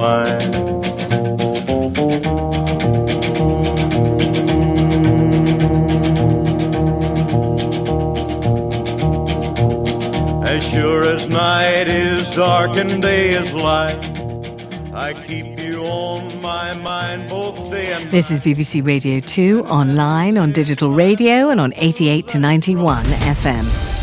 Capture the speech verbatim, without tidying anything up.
fine. As sure as night is dark and day is light, I keep you on my mind both day and night. This is B B C Radio two, online, on digital radio and on eighty-eight to ninety-one F M.